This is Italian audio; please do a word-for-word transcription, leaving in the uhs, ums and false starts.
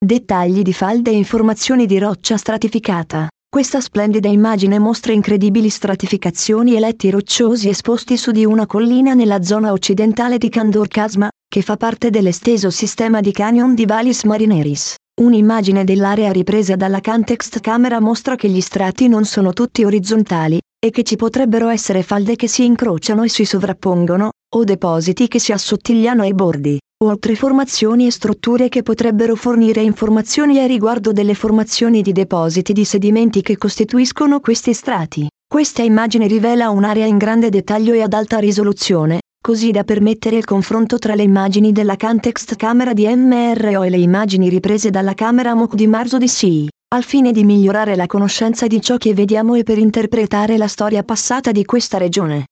Dettagli di falde e informazioni di roccia stratificata. Questa splendida immagine mostra incredibili stratificazioni e letti rocciosi esposti su di una collina nella zona occidentale di Kandor Chasma, che fa parte dell'esteso sistema di canyon di Vallis Marineris. Un'immagine dell'area ripresa dalla Context Camera mostra che gli strati non sono tutti orizzontali, e che ci potrebbero essere falde che si incrociano e si sovrappongono, o depositi che si assottigliano ai bordi, o altre formazioni e strutture che potrebbero fornire informazioni a riguardo delle formazioni di depositi di sedimenti che costituiscono questi strati. Questa immagine rivela un'area in grande dettaglio e ad alta risoluzione, così da permettere il confronto tra le immagini della Context Camera di M R O e le immagini riprese dalla camera M O C di Mars Odyssey, al fine di migliorare la conoscenza di ciò che vediamo e per interpretare la storia passata di questa regione.